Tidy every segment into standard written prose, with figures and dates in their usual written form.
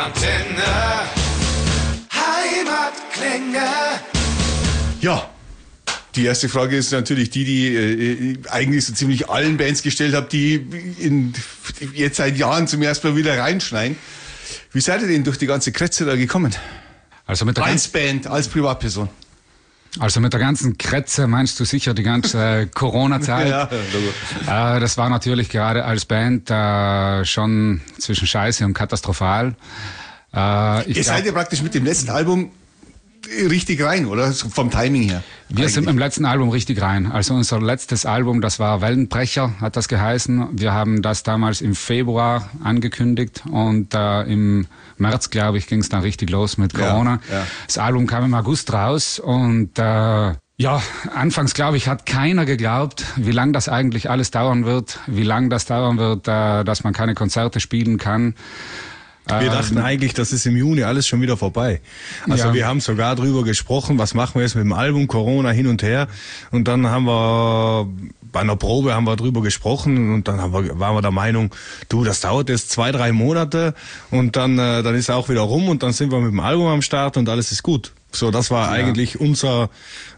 Antenne. Heimatklänge. Ja, die erste Frage ist natürlich die eigentlich so ziemlich allen Bands gestellt habe, die jetzt seit Jahren zum ersten Mal wieder reinschneien. Wie seid ihr denn durch die ganze Kretze da gekommen? Also mit der als Band, als Privatperson? Also mit der ganzen Kretze meinst du sicher die ganze Corona-Zeit? Ja, das war natürlich gerade als Band schon zwischen Scheiße und katastrophal. Ihr seid ja praktisch mit dem letzten Album richtig rein, oder? Vom Timing her. Wir sind im letzten Album richtig rein. Also unser letztes Album, das war Wellenbrecher, hat das geheißen. Wir haben das damals im Februar angekündigt und im März, glaube ich, ging es dann richtig los mit Corona. Ja. Das Album kam im August raus und ja, anfangs, glaube ich, hat keiner geglaubt, wie lang das eigentlich alles dauern wird, dass man keine Konzerte spielen kann. Wir dachten eigentlich, das ist im Juni alles schon wieder vorbei. Also wir haben sogar drüber gesprochen, was machen wir jetzt mit dem Album, Corona hin und her. Und dann haben wir bei einer Probe drüber gesprochen und dann waren wir der Meinung, du, das dauert jetzt 2-3 Monate und dann ist auch wieder rum und dann sind wir mit dem Album am Start und alles ist gut. So, das war eigentlich unser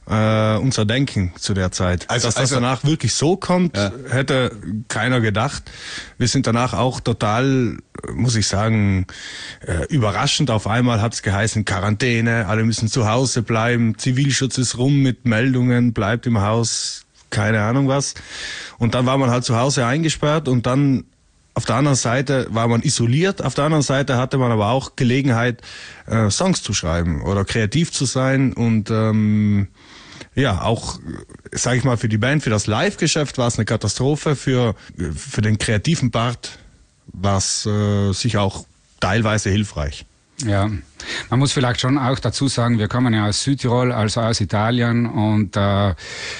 Denken zu der Zeit. Dass das danach wirklich so kommt, hätte keiner gedacht. Wir sind danach auch total, muss ich sagen, überraschend. Auf einmal hat es geheißen, Quarantäne, alle müssen zu Hause bleiben, Zivilschutz ist rum mit Meldungen, bleibt im Haus, keine Ahnung was. Und dann war man halt zu Hause eingesperrt und dann auf der anderen Seite war man isoliert, auf der anderen Seite hatte man aber auch Gelegenheit, Songs zu schreiben oder kreativ zu sein und auch, sage ich mal, für die Band, für das Live-Geschäft war es eine Katastrophe, für den kreativen Part war es sicher auch teilweise hilfreich. Ja, man muss vielleicht schon auch dazu sagen, wir kommen ja aus Südtirol, also aus Italien und da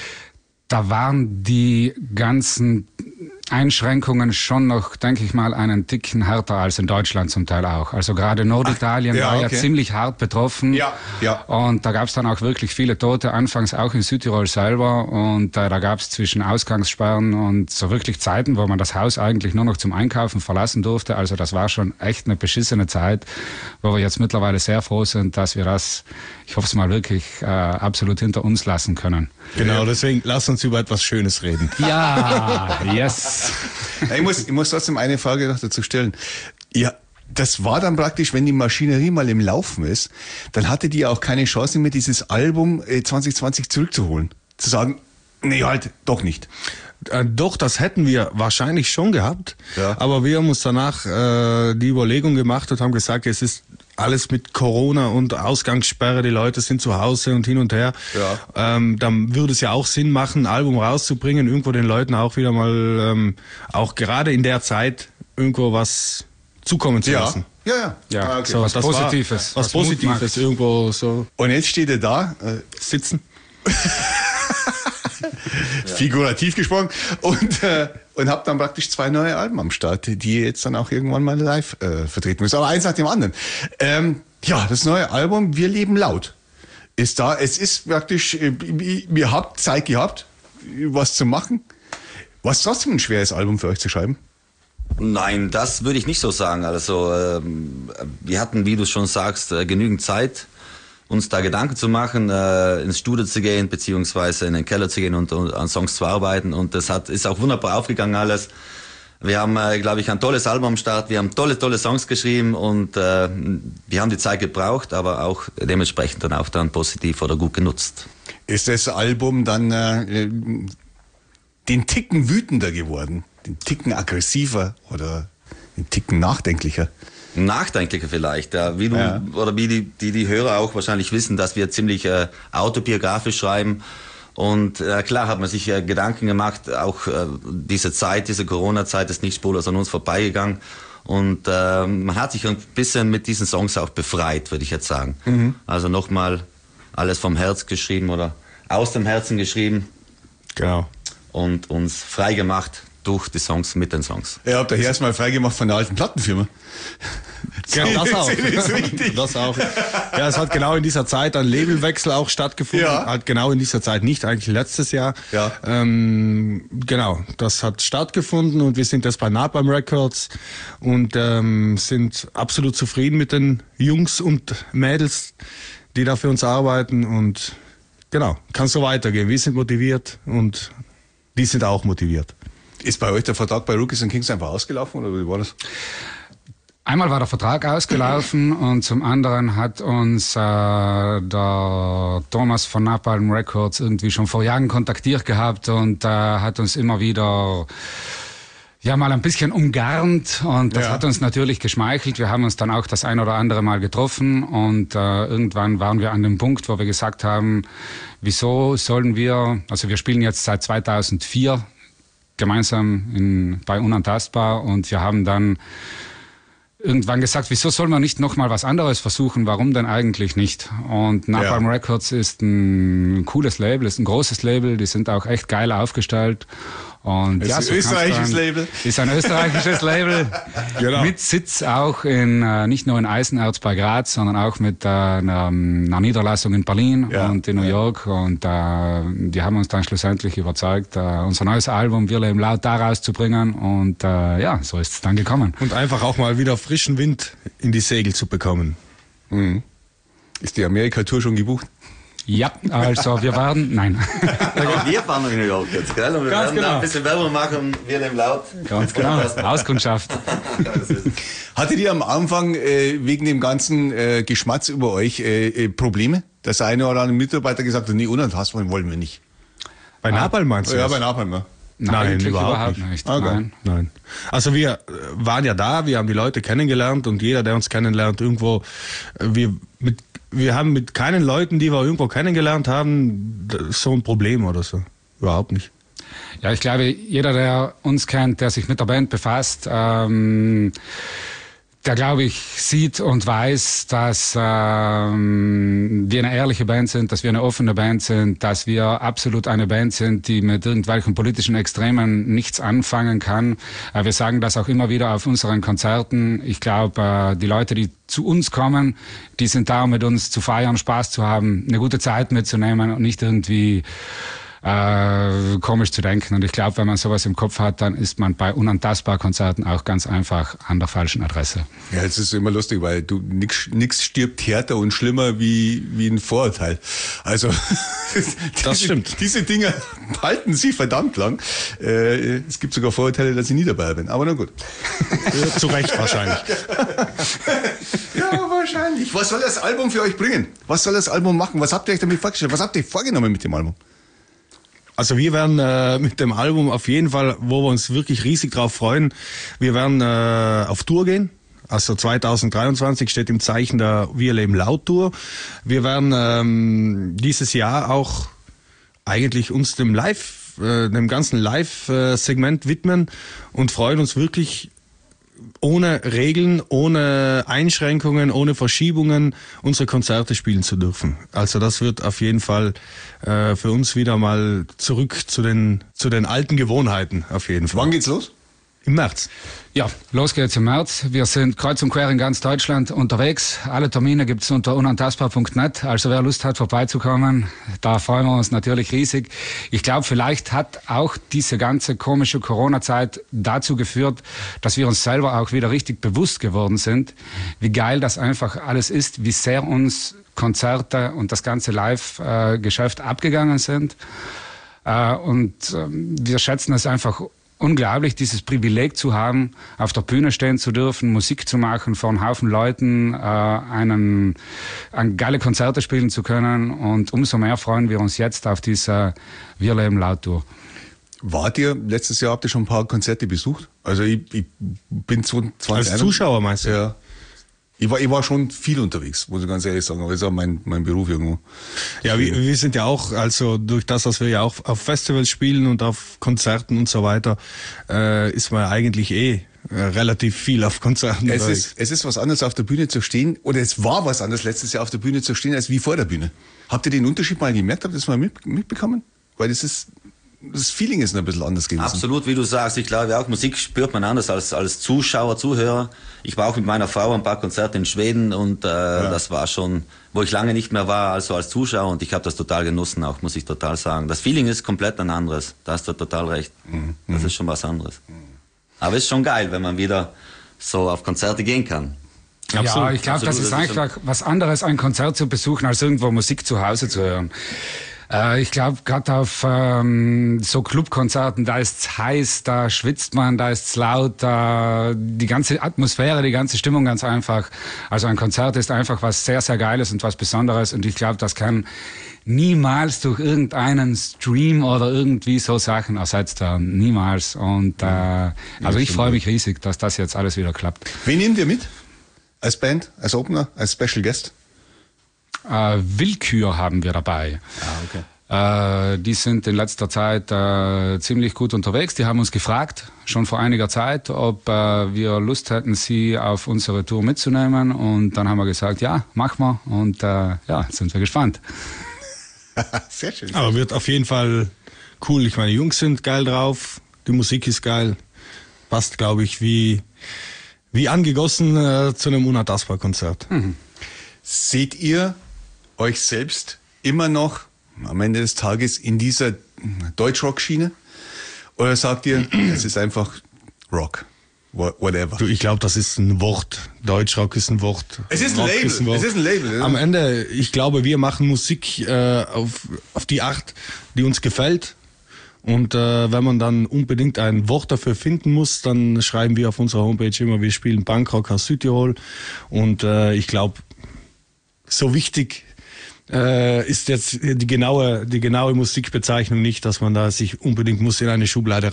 waren die ganzen Einschränkungen schon noch, denke ich mal, einen Ticken härter als in Deutschland zum Teil auch. Also gerade Norditalien war ja ziemlich hart betroffen. Ja. Und da gab es dann auch wirklich viele Tote, anfangs auch in Südtirol selber. Und da gab es zwischen Ausgangssperren und so wirklich Zeiten, wo man das Haus eigentlich nur noch zum Einkaufen verlassen durfte. Also das war schon echt eine beschissene Zeit, wo wir jetzt mittlerweile sehr froh sind, dass wir das, ich hoffe es mal wirklich, absolut hinter uns lassen können. Genau, deswegen lass uns über etwas Schönes reden. Ja, yes. Ich muss trotzdem eine Frage noch dazu stellen. Ja, das war dann praktisch, wenn die Maschinerie mal im Laufen ist, dann hatte die auch keine Chance mehr, dieses Album 2020 zurückzuholen. Zu sagen, nee, halt, doch nicht. Doch, das hätten wir wahrscheinlich schon gehabt. Ja. Aber wir haben uns danach die Überlegung gemacht und haben gesagt, es ist alles mit Corona und Ausgangssperre, die Leute sind zu Hause und hin und her. Ja. Dann würde es ja auch Sinn machen, ein Album rauszubringen, irgendwo den Leuten auch wieder mal, auch gerade in der Zeit, irgendwo was zukommen zu lassen. Ja. Okay. So was Positives. Was Positives irgendwo so. Und jetzt steht er da, sitzen. Figurativ gesprochen und habt dann praktisch 2 neue Alben am Start, die ihr jetzt dann auch irgendwann mal live vertreten müsst. Aber eins nach dem anderen. Das neue Album Wir leben laut ist da. Es ist praktisch, ihr habt Zeit gehabt, was zu machen. War es trotzdem ein schweres Album für euch zu schreiben? Nein, das würde ich nicht so sagen. Also wir hatten, wie du schon sagst, genügend Zeit, uns da Gedanken zu machen, ins Studio zu gehen, beziehungsweise in den Keller zu gehen und an Songs zu arbeiten. Und das ist auch wunderbar aufgegangen alles. Wir haben, glaube ich, ein tolles Album am Start. Wir haben tolle Songs geschrieben und wir haben die Zeit gebraucht, aber auch dementsprechend dann auch dann positiv oder gut genutzt. Ist das Album dann den Ticken wütender geworden, den Ticken aggressiver oder den Ticken nachdenklicher? Nachdenklicher vielleicht, ja. Wie du oder wie die Hörer auch wahrscheinlich wissen, dass wir ziemlich autobiografisch schreiben. Und klar hat man sich Gedanken gemacht, auch diese Corona-Zeit ist nicht spurlos an uns vorbeigegangen. Und man hat sich ein bisschen mit diesen Songs auch befreit, würde ich jetzt sagen. Mhm. Also nochmal alles vom Herz geschrieben oder aus dem Herzen geschrieben. Genau. Und uns frei gemacht durch die Songs, mit den Songs. Ihr habt euch erstmal freigemacht von der alten Plattenfirma. Ja, das auch. Ist richtig. Das auch. Ja, es hat genau in dieser Zeit ein Labelwechsel auch stattgefunden. Ja. Hat genau in dieser Zeit, nicht eigentlich letztes Jahr. Ja. Genau, das hat stattgefunden und wir sind jetzt bei Napalm Records und sind absolut zufrieden mit den Jungs und Mädels, die da für uns arbeiten und genau, kann so weitergehen. Wir sind motiviert und die sind auch motiviert. Ist bei euch der Vertrag bei Rookies and Kings einfach ausgelaufen oder wie war das? Einmal war der Vertrag ausgelaufen und zum anderen hat uns der Thomas von Napalm Records irgendwie schon vor Jahren kontaktiert gehabt und hat uns immer wieder mal ein bisschen umgarnt und das hat uns natürlich geschmeichelt. Wir haben uns dann auch das ein oder andere Mal getroffen und irgendwann waren wir an dem Punkt, wo wir gesagt haben, wieso sollen wir, also wir spielen jetzt seit 2004 gemeinsam bei Unantastbar und wir haben dann irgendwann gesagt, wieso soll man nicht nochmal was anderes versuchen, warum denn eigentlich nicht? Und Napalm Records ist ein cooles Label, ist ein großes Label, die sind auch echt geil aufgestellt. Und ist ein österreichisches Label. Ist ein österreichisches Label. Genau. Mit Sitz auch nicht nur in Eisenerz bei Graz, sondern auch mit einer Niederlassung in Berlin und in New York. Und die haben uns dann schlussendlich überzeugt, unser neues Album Wir leben laut da rauszubringen. Und so ist es dann gekommen. Und einfach auch mal wieder frischen Wind in die Segel zu bekommen. Mhm. Ist die Amerika-Tour schon gebucht? Ja, also wir werden, nein. Aber wir fahren nach New York jetzt, gell? Und wir Ganz werden genau. da ein bisschen Werbung machen, wir leben laut. Ganz genau, Auskundschaft. Hattet ihr am Anfang wegen dem ganzen Geschmatz über euch Probleme? Dass eine oder andere Mitarbeiter gesagt hat, nee, unantastbar wollen wir nicht. Bei Napalm meinst du? Ja, das? bei Napalm, ja. Nein, überhaupt nicht. Okay. Nein. Also wir waren ja da, wir haben die Leute kennengelernt und jeder, der uns kennenlernt, irgendwo, wir haben mit keinen Leuten, die wir irgendwo kennengelernt haben, so ein Problem oder so. Überhaupt nicht. Ja, ich glaube, jeder, der uns kennt, der sich mit der Band befasst, der, glaube ich, sieht und weiß, dass wir eine ehrliche Band sind, dass wir eine offene Band sind, dass wir absolut eine Band sind, die mit irgendwelchen politischen Extremen nichts anfangen kann. Wir sagen das auch immer wieder auf unseren Konzerten. Ich glaube, die Leute, die zu uns kommen, die sind da, um mit uns zu feiern, Spaß zu haben, eine gute Zeit mitzunehmen und nicht irgendwie komisch zu denken. Und ich glaube, wenn man sowas im Kopf hat, dann ist man bei Unantastbar-Konzerten auch ganz einfach an der falschen Adresse. Ja, es ist immer lustig, weil nix stirbt härter und schlimmer wie ein Vorurteil. Also das stimmt. Diese Dinge halten sie verdammt lang. Es gibt sogar Vorurteile, dass ich nie dabei bin. Aber na gut. Zu Recht wahrscheinlich. Ja, wahrscheinlich. Was soll das Album für euch bringen? Was soll das Album machen? Was habt ihr euch damit vorgestellt? Was habt ihr vorgenommen mit dem Album? Also wir werden mit dem Album auf jeden Fall, wo wir uns wirklich riesig drauf freuen, wir werden auf Tour gehen. Also 2023 steht im Zeichen der Wir leben laut Tour. Wir werden dieses Jahr auch eigentlich uns dem ganzen Live-Segment widmen und freuen uns wirklich ohne Regeln, ohne Einschränkungen, ohne Verschiebungen unsere Konzerte spielen zu dürfen. Also das wird auf jeden Fall für uns wieder mal zurück zu den alten Gewohnheiten auf jeden Fall. Wann geht's los? Im März. Ja, los geht's im März. Wir sind kreuz und quer in ganz Deutschland unterwegs. Alle Termine gibt's unter unantastbar.net. Also wer Lust hat, vorbeizukommen, da freuen wir uns natürlich riesig. Ich glaube, vielleicht hat auch diese ganze komische Corona-Zeit dazu geführt, dass wir uns selber auch wieder richtig bewusst geworden sind, wie geil das einfach alles ist, wie sehr uns Konzerte und das ganze Live-Geschäft abgegangen sind. Und wir schätzen es einfach unglaublich, dieses Privileg zu haben, auf der Bühne stehen zu dürfen, Musik zu machen, vor einem Haufen Leuten geile Konzerte spielen zu können. Und umso mehr freuen wir uns jetzt auf diese Wir leben laut Tour. Letztes Jahr habt ihr schon ein paar Konzerte besucht? Also ich bin 2021. Als Zuschauer meinst du? Ja. Ich war schon viel unterwegs, muss ich ganz ehrlich sagen, aber das ist auch mein Beruf irgendwo. Ja, wir sind ja auch, also durch das, dass wir ja auch auf Festivals spielen und auf Konzerten und so weiter, ist man eigentlich relativ viel auf Konzerten. Es ist was anderes auf der Bühne zu stehen, oder es war was anderes letztes Jahr auf der Bühne zu stehen, als wie vor der Bühne. Habt ihr den Unterschied mal gemerkt? Habt ihr das mal mitbekommen? Weil das ist das Feeling ist ein bisschen anders gewesen. Absolut, wie du sagst. Ich glaube auch, Musik spürt man anders als Zuschauer, Zuhörer. Ich war auch mit meiner Frau ein paar Konzerte in Schweden und das war schon, wo ich lange nicht mehr war, also als Zuschauer, und ich habe das total genossen, auch muss ich total sagen. Das Feeling ist komplett ein anderes. Da hast du total recht. Das ist schon was anderes. Aber es ist schon geil, wenn man wieder so auf Konzerte gehen kann. Ja, ich glaube, das ist einfach was anderes, ein Konzert zu besuchen, als irgendwo Musik zu Hause zu hören. Ich glaube, gerade auf so Clubkonzerten, da ist's heiß, da schwitzt man, da ist's laut, da die ganze Atmosphäre, die ganze Stimmung ganz einfach. Also ein Konzert ist einfach was sehr, sehr Geiles und was Besonderes, und ich glaube, das kann niemals durch irgendeinen Stream oder irgendwie so Sachen ersetzt werden. Niemals. Und also ich freue mich riesig, dass das jetzt alles wieder klappt. Wen nehmt ihr mit? Als Band, als Opener, als Special Guest? Willkür haben wir dabei. Okay. Die sind in letzter Zeit ziemlich gut unterwegs. Die haben uns gefragt, schon vor einiger Zeit, ob wir Lust hätten, sie auf unsere Tour mitzunehmen. Und dann haben wir gesagt, ja, machen wir. Und ja, jetzt sind wir gespannt. Sehr schön. Aber wird auf jeden Fall cool. Ich meine, die Jungs sind geil drauf, die Musik ist geil. Passt, glaube ich, wie angegossen zu einem Unantastbar-Konzert. Seht ihr euch selbst immer noch am Ende des Tages in dieser Deutschrock-Schiene? Oder sagt ihr, es ist einfach Rock? Whatever. Du, ich glaube, das ist ein Wort. Deutschrock ist ein Wort. Es ist ein Rock Label. ist ein Wort. Es ist ein Label. Ja. Am Ende, ich glaube, wir machen Musik auf die Art, die uns gefällt. Und wenn man dann unbedingt ein Wort dafür finden muss, dann schreiben wir auf unserer Homepage immer, wir spielen Punkrock aus Südtirol. Und ich glaube, so wichtig ist jetzt die genaue Musikbezeichnung nicht, dass man da sich unbedingt muss in eine Schublade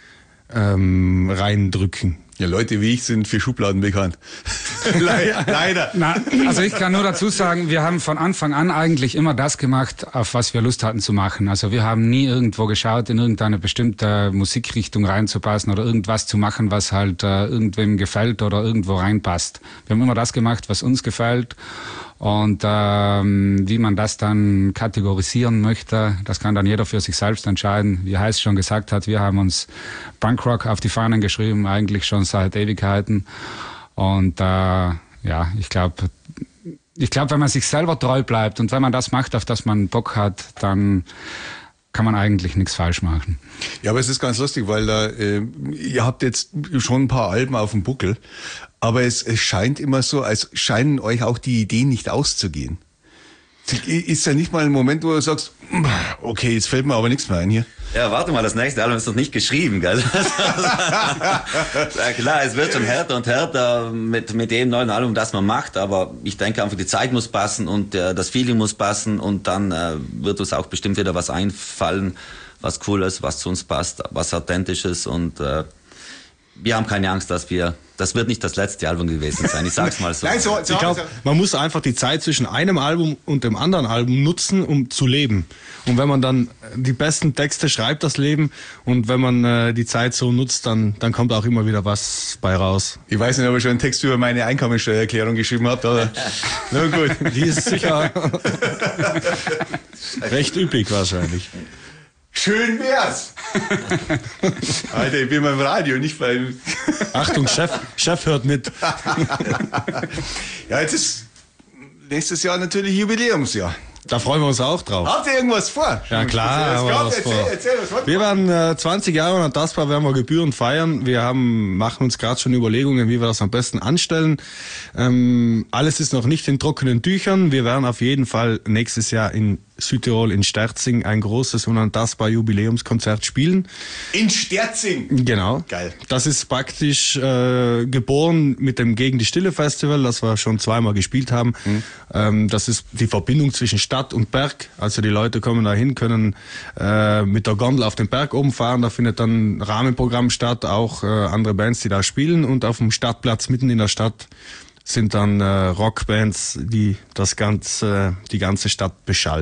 reindrücken. Ja, Leute wie ich sind für Schubladen bekannt. Leider. Na, also ich kann nur dazu sagen, wir haben von Anfang an eigentlich immer das gemacht, auf was wir Lust hatten zu machen. Also wir haben nie irgendwo geschaut, in irgendeine bestimmte Musikrichtung reinzupassen oder irgendwas zu machen, was halt irgendwem gefällt oder irgendwo reinpasst. Wir haben immer das gemacht, was uns gefällt. Und wie man das dann kategorisieren möchte, das kann dann jeder für sich selbst entscheiden. Wie Heiß schon gesagt hat, wir haben uns Punkrock auf die Fahnen geschrieben, eigentlich schon seit Ewigkeiten. Und ja, ich glaube, wenn man sich selber treu bleibt und wenn man das macht, auf das man Bock hat, dann kann man eigentlich nichts falsch machen. Ja, aber es ist ganz lustig, weil ihr habt jetzt schon ein paar Alben auf dem Buckel, aber es scheint immer so, als scheinen euch auch die Ideen nicht auszugehen. Ist ja nicht mal ein Moment, wo du sagst, okay, jetzt fällt mir aber nichts mehr ein hier. Ja, warte mal, das nächste Album ist noch nicht geschrieben, gell? Ja, klar, es wird schon härter und härter mit dem neuen Album, das man macht, aber ich denke einfach, die Zeit muss passen und das Feeling muss passen und dann wird uns auch bestimmt wieder was einfallen, was cool ist, was zu uns passt, was authentisch ist, und wir haben keine Angst, das wird nicht das letzte Album gewesen sein, ich sag's mal so. Nein, Ich glaube, man muss einfach die Zeit zwischen einem Album und dem anderen Album nutzen, um zu leben. Und wenn man dann die besten Texte schreibt, das Leben, und wenn man die Zeit so nutzt, dann kommt auch immer wieder was bei raus. Ich weiß nicht, ob ich schon einen Text über meine Einkommensteuererklärung geschrieben habt, aber na gut. Die ist sicher recht üppig wahrscheinlich. Schön wär's. Alter, ich bin beim Radio, nicht beim... Achtung, Chef hört mit. Ja, jetzt ist nächstes Jahr natürlich Jubiläumsjahr. Da freuen wir uns auch drauf. Habt ihr irgendwas vor? Ja klar, haben wir was vor. Erzähl, was wollt ihr? Wir werden 20 Jahre Unantastbar werden wir gebührend feiern. Wir machen uns gerade schon Überlegungen, wie wir das am besten anstellen. Alles ist noch nicht in trockenen Tüchern. Wir werden auf jeden Fall nächstes Jahr in Südtirol in Sterzing ein großes Unantastbar Jubiläumskonzert spielen. In Sterzing? Genau. Geil. Das ist praktisch geboren mit dem Gegen die Stille Festival, das wir schon zweimal gespielt haben. Das ist die Verbindung zwischen Stadt und Berg. Also die Leute kommen da hin, können mit der Gondel auf den Berg oben fahren. Da findet dann ein Rahmenprogramm statt, auch andere Bands, die da spielen. Und auf dem Stadtplatz mitten in der Stadt sind dann Rockbands, die die ganze Stadt beschallen.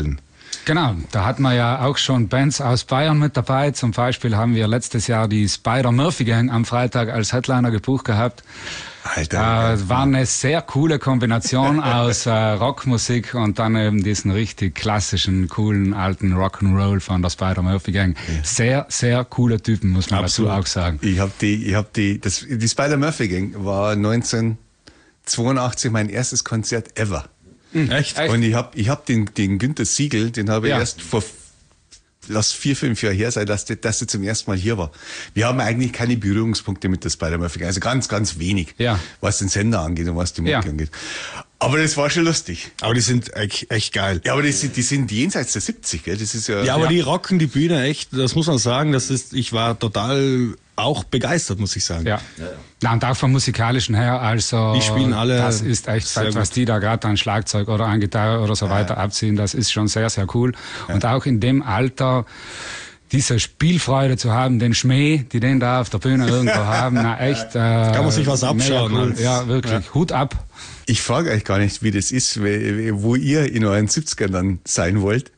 Genau, da hat man ja auch schon Bands aus Bayern mit dabei. Zum Beispiel haben wir letztes Jahr die Spider-Murphy Gang am Freitag als Headliner gebucht gehabt. Alter. War eine sehr coole Kombination aus Rockmusik und dann eben diesen richtig klassischen, coolen, alten Rock'n'Roll von der Spider-Murphy Gang. Sehr, sehr coole Typen, muss man dazu auch sagen. Die Spider-Murphy Gang war 1982 mein erstes Konzert ever. Echt? Und ich hab den Günther Siegel, den habe ich erst vor 4-5 Jahre her sein, dass der zum ersten Mal hier war. Wir haben eigentlich keine Berührungspunkte mit der Spider-Murphy, also ganz, ganz wenig, was den Sender angeht und was die Mucke angeht. Aber das war schon lustig. Aber die sind echt geil. Ja, aber die sind jenseits der 70, gell? Das ist ja. Ja, aber die rocken die Bühne echt, das muss man sagen, ich war total auch begeistert, muss ich sagen. Ja. Und auch vom musikalischen her, also die spielen alle. Das ist echt, was die da gerade an Schlagzeug oder an Gitarre oder so weiter abziehen, das ist schon sehr, sehr cool. Ja. Und auch in dem Alter diese Spielfreude zu haben, den Schmäh, die den da auf der Bühne irgendwo haben, echt. Kann man sich was abschauen. Cool. Ja, wirklich. Ja. Hut ab. Ich frage euch gar nicht, wie das ist, wo ihr in euren 70ern dann sein wollt.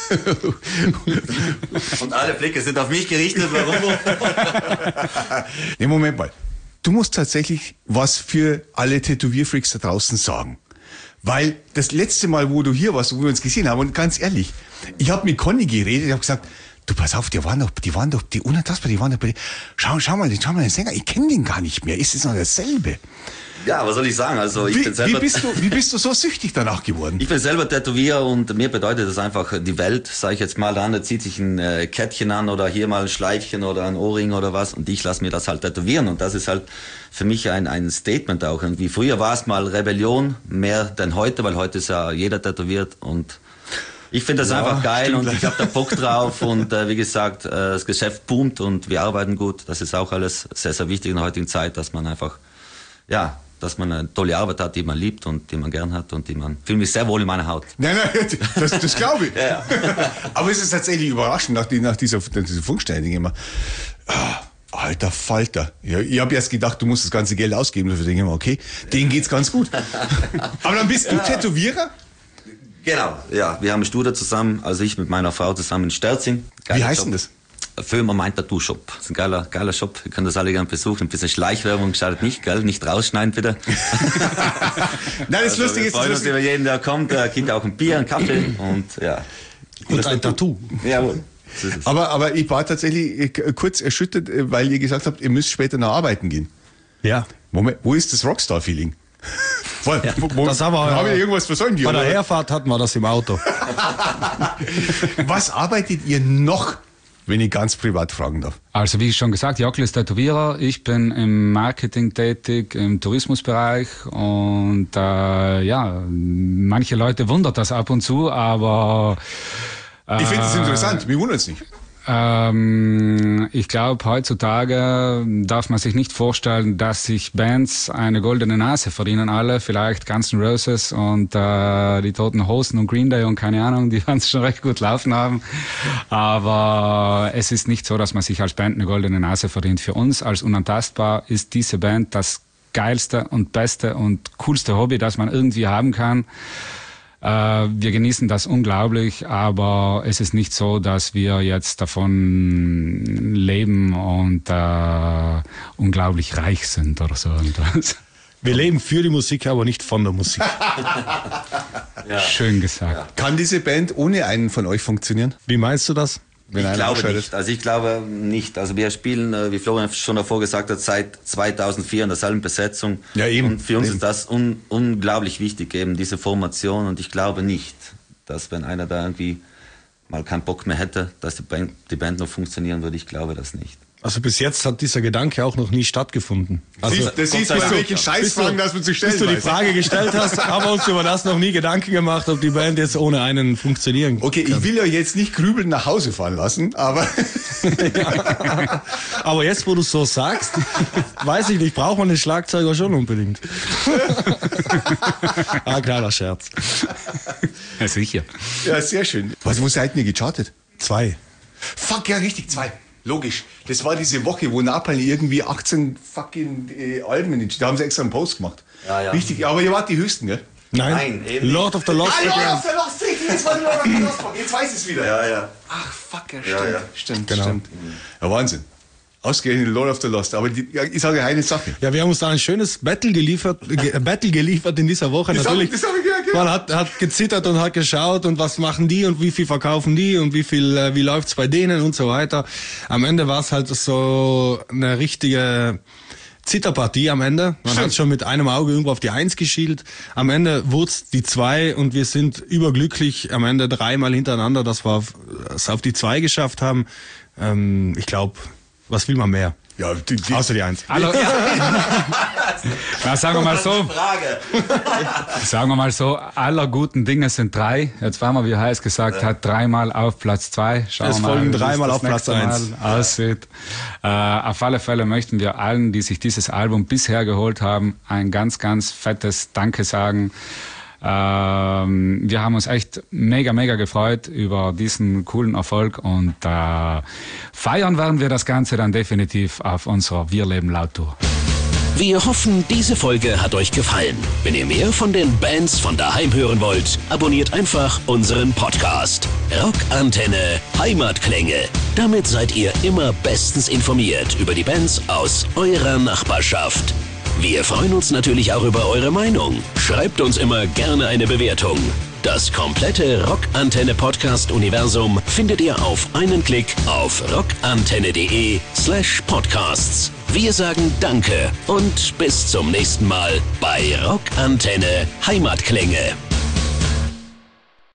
Und alle Blicke sind auf mich gerichtet. Warum? Nee, Moment mal. Du musst tatsächlich was für alle Tätowierfreaks da draußen sagen. Weil das letzte Mal, wo du hier warst, wo wir uns gesehen haben, und ganz ehrlich, ich habe mit Conny geredet, ich habe gesagt, du, pass auf, die waren doch, die unantastbar, die waren doch bei dir. Schau mal den Sänger, ich kenne den gar nicht mehr. Ist es noch dasselbe? Ja, was soll ich sagen? Also ich bin selber. Wie bist du so süchtig danach geworden? Ich bin selber Tätowierer und mir bedeutet das einfach die Welt, sage ich jetzt mal. Der andere zieht sich ein Kettchen an oder hier mal ein Schleifchen oder ein Ohrring oder was und ich lasse mir das halt tätowieren und das ist halt für mich ein Statement auch irgendwie. Früher war es mal Rebellion, mehr denn heute, weil heute ist ja jeder tätowiert und ich finde das einfach geil und ich habe da Bock drauf und wie gesagt, das Geschäft boomt und wir arbeiten gut. Das ist auch alles sehr, sehr wichtig in der heutigen Zeit, dass man einfach, dass man eine tolle Arbeit hat, die man liebt und die man gern hat und fühle mich sehr wohl in meiner Haut. Nein, das glaube ich. Ja. Aber es ist tatsächlich überraschend, nach dieser Funkstelle immer. Alter Falter. Ja, ich habe erst gedacht, du musst das ganze Geld ausgeben. Dafür denke ich immer, okay, denen geht's ganz gut. Aber dann bist du Tätowierer? Genau, ja. Wir haben ein Studio zusammen, also ich mit meiner Frau zusammen in Sterzing. Wie heißt denn das? Föhmer mein Tattoo-Shop. Das ist ein geiler Shop. Ihr könnt das alle gerne besuchen. Ein bisschen Schleichwerbung schadet nicht, gell? Nicht rausschneiden, bitte. Nein, das Lustige ist, wir freuen uns über jeden, der kommt. Der kriegt auch ein Bier, einen Kaffee und ja. Und ein Tattoo. Jawohl. Aber ich war tatsächlich kurz erschüttert, weil ihr gesagt habt, ihr müsst später noch arbeiten gehen. Ja. Moment, wo ist das Rockstar-Feeling? Das haben wir irgendwas versäumt. Bei der Herfahrt hatten wir das im Auto. Was arbeitet ihr noch, wenn ich ganz privat fragen darf? Also wie schon gesagt, Jockl ist Tätowierer, ich bin im Marketing tätig, im Tourismusbereich und manche Leute wundert das ab und zu, aber ich finde es interessant, mir wundert es nicht. Ich glaube, heutzutage darf man sich nicht vorstellen, dass sich Bands eine goldene Nase verdienen alle. Vielleicht Guns N' Roses und die Toten Hosen und Green Day und keine Ahnung, die werden es schon recht gut laufen haben. Aber es ist nicht so, dass man sich als Band eine goldene Nase verdient. Für uns als Unantastbar ist diese Band das geilste und beste und coolste Hobby, das man irgendwie haben kann. Wir genießen das unglaublich, aber es ist nicht so, dass wir jetzt davon leben und unglaublich reich sind oder so. Wir leben für die Musik, aber nicht von der Musik. Schön gesagt. Ja. Kann diese Band ohne einen von euch funktionieren? Wie meinst du das? Ich glaube nicht. Also wir spielen, wie Florian schon davor gesagt hat, seit 2004 in derselben Besetzung. Ja, eben. Und für uns ist das unglaublich wichtig, eben diese Formation. Und ich glaube nicht, dass wenn einer da irgendwie mal keinen Bock mehr hätte, dass die Band noch funktionieren würde. Ich glaube das nicht. Also bis jetzt hat dieser Gedanke auch noch nie stattgefunden. Also das siehst du, bei welchen Scheißfragen das wir zu stellen. Bis du die Frage gestellt hast, haben wir uns über das noch nie Gedanken gemacht, ob die Band jetzt ohne einen funktionieren kann. Okay, ich will ja jetzt nicht grübeln nach Hause fahren lassen, aber... Ja. Aber jetzt, wo du es so sagst, weiß ich nicht, braucht man den Schlagzeuger schon unbedingt. Kleiner Scherz. Ja, sicher. Ja, sehr schön. Wo seid ihr gechartet? 2. Fuck, ja, richtig, 2. Logisch. Das war diese Woche, wo Napalm irgendwie 18 fucking Alben, da haben sie extra einen Post gemacht. Ja. Richtig, aber ihr wart die Höchsten, gell? Nein, eben Lord of the Lost. Lord of the Lost City, Jetzt weiß ich es wieder. Ja. Ach, fuck, ja, stimmt. Genau. Stimmt. Ja, Wahnsinn. Ausgerechnet Lord of the Lost. Aber ich sage eine Sache. Ja, wir haben uns da ein schönes Battle geliefert in dieser Woche. Natürlich. Das hab ich gehört. Man hat gezittert und hat geschaut und was machen die und wie viel verkaufen die und wie läuft's bei denen und so weiter. Am Ende war es halt so eine richtige Zitterpartie am Ende. Man hat schon mit einem Auge irgendwo auf die 1 geschielt. Am Ende wurde es die 2 und wir sind überglücklich am Ende 3-mal hintereinander, dass wir es auf die 2 geschafft haben. Ich glaube, was will man mehr? Ja, Außer die 1. Na, sagen wir mal so. Sagen wir mal so, aller guten Dinge sind 3. Jetzt waren wir, wie Heiß gesagt hat, 3-mal auf Platz 2. Schauen Es wir mal, folgen wie 3-mal das auf Platz nächste 1 Mal aussieht. Auf alle Fälle möchten wir allen, die sich dieses Album bisher geholt haben, ein ganz, ganz fettes Danke sagen. Wir haben uns echt mega gefreut über diesen coolen Erfolg und feiern werden wir das Ganze dann definitiv auf unserer Wir leben laut Tour. Wir hoffen, diese Folge hat euch gefallen. Wenn ihr mehr von den Bands von daheim hören wollt, abonniert einfach unseren Podcast. Rockantenne Heimatklänge. Damit seid ihr immer bestens informiert über die Bands aus eurer Nachbarschaft. Wir freuen uns natürlich auch über eure Meinung. Schreibt uns immer gerne eine Bewertung. Das komplette Rockantenne-Podcast-Universum findet ihr auf einen Klick auf rockantenne.de/podcasts. Wir sagen Danke und bis zum nächsten Mal bei Rockantenne Heimatklänge.